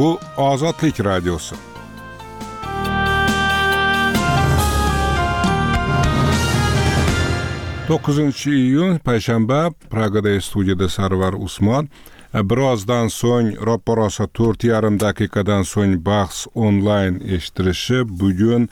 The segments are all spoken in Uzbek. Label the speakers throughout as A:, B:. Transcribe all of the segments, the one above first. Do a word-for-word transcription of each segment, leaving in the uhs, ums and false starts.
A: Bu Ozodlik radiosi. to'qqizinchi iyun payshanba, Pragada studiyada Sarvar Usmon. Birozdan so'ng ro'porosa to'rt yarim daqiqadan so'ng bahs onlayn eshitilishi. Bugun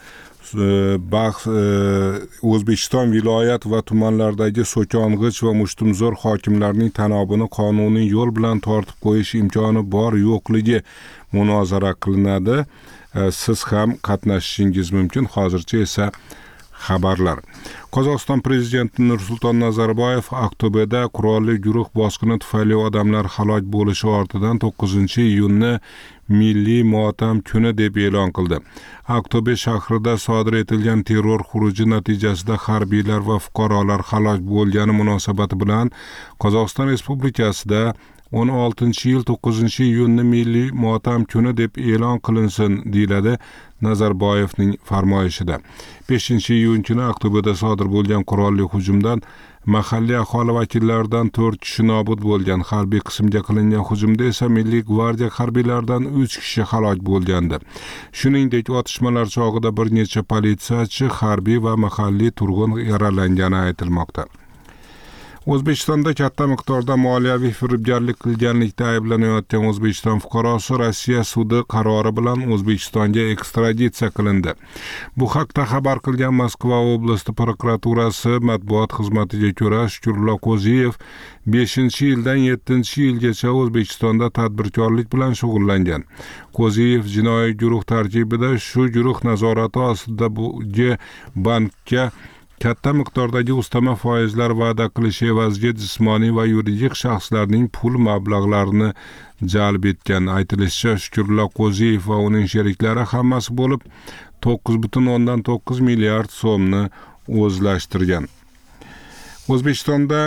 A: bahs O'zbekiston viloyat va tumanlardagi so'kong'ich va mushtumzo'r hokimlarning tanobini qonuniy yo'l bilan tortib qo'yish imkoni bor yo'qligi munozara qilinadi. Siz ham qatnashishingiz mumkin. Hozircha esa xabarlar. Qozog'iston prezidenti Nursulton Nazarboyev Aqto'beda qurolli guruh bosqini tufayli odamlar halok bo'lishi ortidan to'qqizinchi iyunni milliy motam kuni deb e'lon qildi. Aqto'be shahrida sodir etilgan terror xuruji natijasida harbiylar va fuqarolar halok bo'lgani munosabati bilan Qozog'iston Respublikasida o'n oltinchi yil to'qqizinchi iyunni milliy motam kuni deb e'lon qilinsin deyiladi Nazarboyevning farmoyishida. beshinchi iyun kuni Aqto'beda sodir bo'lgan qurolli hujumdan mahalliy aholi vakillaridan to'rt kishi nobud bo'lgan. Harbiy qismga qilingan hujumda esa Milliy gvardiya harbiylaridan uch kishi halok bo'lgandi. Shuningdek, otishmalar chog'ida bir necha politsiyachi, harbiy va mahalliy turg'un yaralangani aytilmoqda. O'zbekistonda katta miqdorda moliyaviy firibgarlik qilganlikda ayblanayotgan O'zbekiston fuqarosi Rossiya sudi qarori bilan O'zbekistonga ekstraditsiya qilindi. Bu haqda xabar qilgan Moskva oblasti prokuraturasi matbuot xizmatiga ko'ra, Shukurullo Qo'ziyev beshinchi yildan yettinchi yilgacha O'zbekistonda tadbirkorlik bilan shug'ullangan. Qo'ziyev jinoiy guruh tarkibida shu guruh nazorati ostidagi bankka katta miqdordagi ustama foizlar va'da qilish evaziga jismoniy va yuridik shaxslarning pul mablag'larini jalb etgan. Aytilishicha, Shukurullo Qo'ziyev va uning sheriklari hammasi bo'lib to'qqiz butun o'ndan to'qqiz milliard so'mni o'zlashtirgan. O'zbekistonda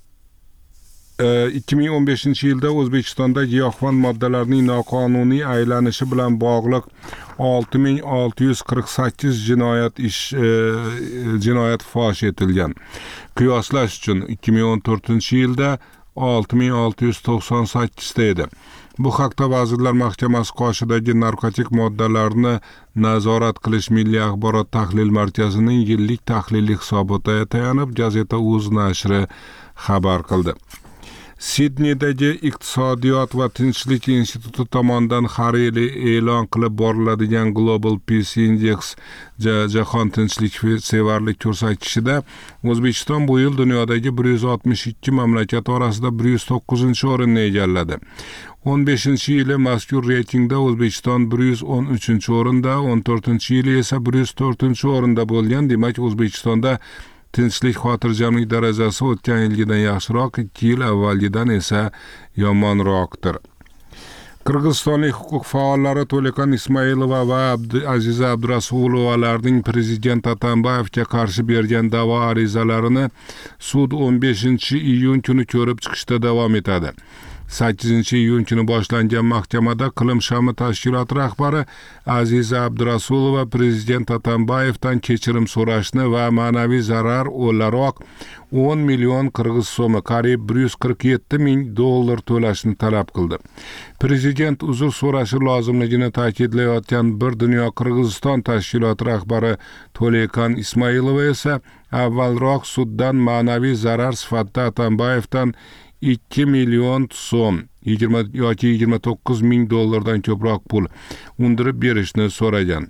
A: ikki ming o'n beshinchi yilda O'zbekistonda giyohvand moddalarning noqonuniy aylanishi bilan bog'liq olti ming olti yuz qirq sakkiz jinoyat ish e, jinoyat fosh etilgan. Qiyoslash uchun ikki ming o'n to'rtinchi yilda olti ming olti yuz to'qson sakkiz ta edi. Bu haqda Vazirlar Mahkamasi qoshidagi narkotik moddalarni nazorat qilish Milliy axborot tahlil markazining yillik tahliliy hisobotiga tayanib Gazeta Uz nashri xabar qildi. Sidneydagi Iqtisodiyot va tinchlik instituti tomonidan har yili e'lon qilib boriladigan Global Peace Index jahon tinchlik sevarlik ko'rsatkichida O'zbekiston bu yil dunyodagi bir yuz oltmish ikki mamlakat orasida bir yuz to'qqizinchi o'rinni egalladi. o'n beshinchi yili mazkur reytingda O'zbekiston bir yuz o'n uchinchi o'rinda, o'n to'rtinchi yili esa bir yuz to'rtinchi o'rinda bo'lgan. Demak, O'zbekistonda tinchlik xotirjamlik darajasi o'tgan yilgidan yaxshiroq, ikki yil avvalgidan esa yomonroqdir. Qirg'izistonlik huquq faollari To'lekan Ismoilova va Aziza Abdurasulovalarning prezident Atambayevga qarshi bergan da'vo arizalarini sud o'n beshinchi iyun kuni ko'rib chiqishda davom etadi. sakkizinchi iyun kuni boshlangan mahkamada Qilim Shami tashkiloti rahbari Aziza Abdurasulova prezident Atambayevdan kechirim so'rashni va ma'naviy zarar o'laroq o'n million qirg'iz so'mi, qariyb bir yuz qirq yetti ming dollar to'lashni talab qildi. Prezident uzr so'rashi lozimligini ta'kidlayotgan Bir dunyo Qirg'iziston tashkiloti rahbari To'lekan Ismoilova esa avvalroq suddan ma'naviy zarar sifatida Atambayevdan ikki million so'm, yigirma yoki yigirma to'qqiz ming dollardan ko'proq pul undirib berishni so'ragan.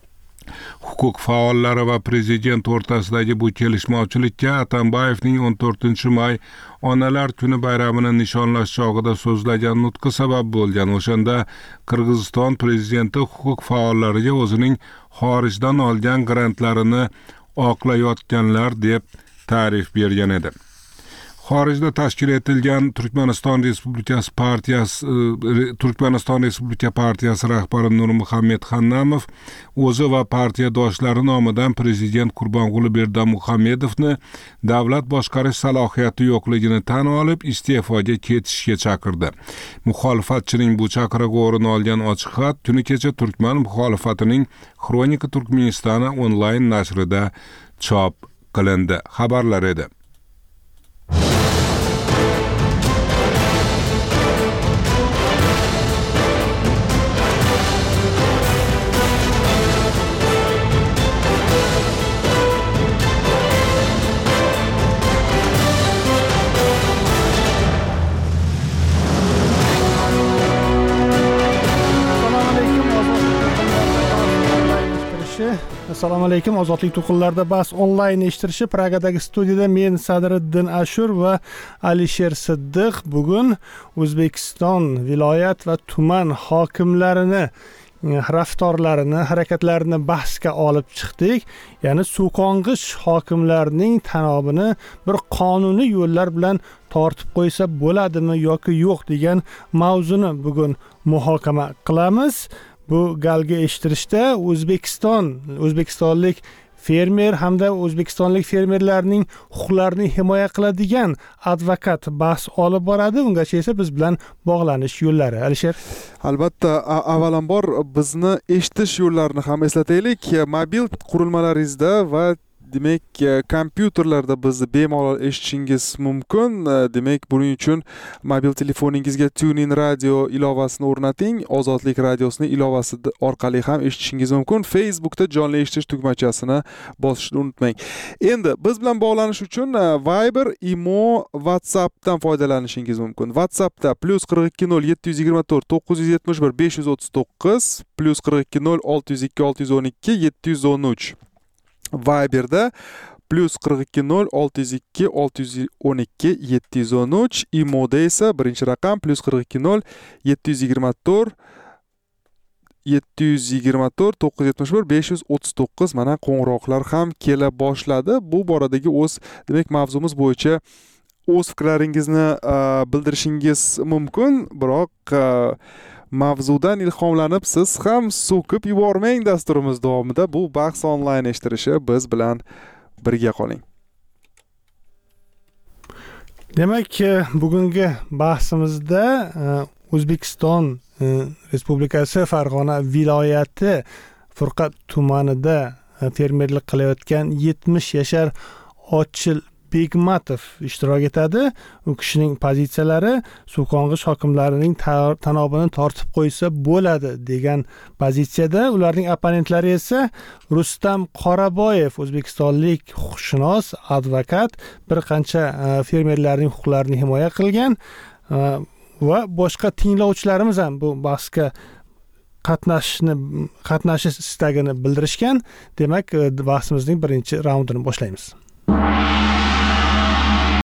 A: Huquq faollari va prezident o'rtasidagi bu kelishmovchilikka Atambayevning o'n to'rtinchi may Onalar kuni bayramini nishonlash chog'ida so'zlagan nutqi sabab bo'lgan. O'shanda Qirg'iziston prezidenti huquq faollariga o'zining xorijdan olgan grantlarini oqlayotganlar deb ta'rif bergan edi. Xorijda tashkil etilgan Turkmaniston Respublikasi partiyasi Turkmaniston Respublika partiyasi rahbari Nurmuhammad Xannamov o'zi va partiyadoshlari nomidan prezident Qurbonquli Berdimuhamedovni davlat boshqarish salohiyati yo'qligini tan olib iste'foga ketishga chaqirdi. Muxolifatchining bu chaqirig'i o'rin olgan ochiq xat kuni kecha Turkman muxolifatining Xronika Turkmenistoni onlayn nashrida chop qilindi. Xabarlar edi.
B: Assalomu alaykum. Ozodlik to'qinlarida bas onlayn eshittirishi Pragadagi studiyada men Sadriddin Ashur va Alisher Siddiq bugun O'zbekiston viloyat va tuman hokimlarini raftorlarini, harakatlarini bahsga olib chiqdik. Ya'ni Suqong'ich hokimlarining tanobini bir qonuniy yo'llar bilan tortib qo'ysa bo'ladimi yoki yo'q degan mavzuni bugun muhokama qilamiz. Bu galgi eshittirishda O'zbekiston, O'zbekistonlik fermer hamda O'zbekistonlik fermerlarning huquqlarini himoya qiladigan advokat bahs olib boradi. Ungacha esa biz bilan bog'lanish yo'llari. Alisher.
C: Albatta, avvalambor bizni eshitish yo'llarini ham eslataylik. Mobil qurilmalaringizda va demak kompyuterlarda bizni bemalol eshitishingiz mumkin. Demak, buning uchun mobil telefoningizga TuneIn radio ilovasini o'rnating. Ozodlik radiosining ilovasi orqali ham eshitishingiz mumkin. Facebookda jonli eshitish tugmachasini bosishni unutmang. Endi biz bilan bog'lanish uchun Viber, Imo, WhatsAppdan foydalanishingiz mumkin. WhatsAppda plus qirq ikki nol yetti yuz yigirma to'rt to'qqiz yuz yetmish bir besh yuz o'ttiz to'qqiz, plus qirq ikki nol olti yuz ikki olti yuz o'n ikki yetti yuz o'n uch. Viberda plus qirq ikki nol olti yuz ikki olti yuz o'n ikki yetti yuz o'n uch, Imoda esa birinchi raqam plus qirq ikki nol yetti yuz yigirma to'rt yetti yuz yigirma to'rt to'qqiz yuz yetmish bir besh yuz o'ttiz to'qqiz. Mana qo'ng'iroqlar ham kela boshladi. Bu boradagi o'z demak mavzumiz bo'yicha o'z fikrlaringizni bildirishingiz mumkin, biroq mavzudan ilhomlanib siz ham so'kib yubormang. Dasturimiz davomida bu bahs onlayn eshittirishi, biz bilan birga qoling.
B: Demak, bugungi bahsimizda O'zbekiston Respublikasi Farg'ona viloyati Furqa tumanida fermerlik qilayotgan yetmish yashar Ochil Begmatov ishtirok etadi. U kishining pozitsiyalari Suqong'ich hokimlarining tanobini tortib qo'ysa bo'ladi degan pozitsiyada. Ularning opponentlari esa Rustam Qoraboyev, o'zbekistonlik huquqshunos, advokat, bir qancha fermerlarning huquqlarini himoya qilgan va boshqa tinglovchilarimiz ham bu bahsga qatnashishni qatnashish istagini bildirishgan. Demak, bahsimizning birinchi raundini boshlaymiz.